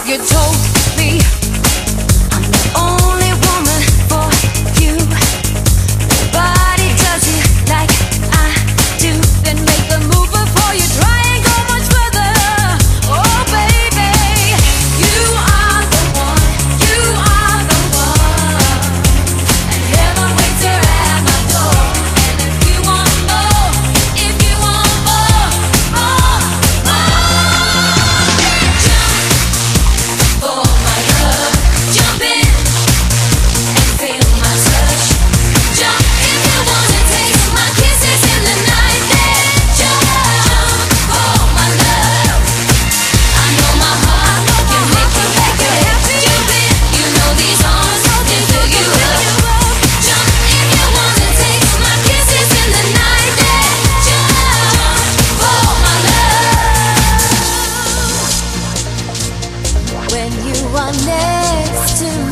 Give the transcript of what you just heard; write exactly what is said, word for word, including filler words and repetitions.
you told me I'm the only woman for you. Nobody does it like I do. Then make the move before you try and go much further. Oh baby, you are the one, you are the one. And heaven waits her at my door. And if you want more, if you want more, more, more, jump for my love. Jump in and feel my touch. Jump if you wanna taste my kisses in the night. Then jump for my love. I know my heart can make you happy. Jump in, you know these arms can fill you up. Jump if you wanna taste my kisses in the night. Then jump for my love. When you are next to me,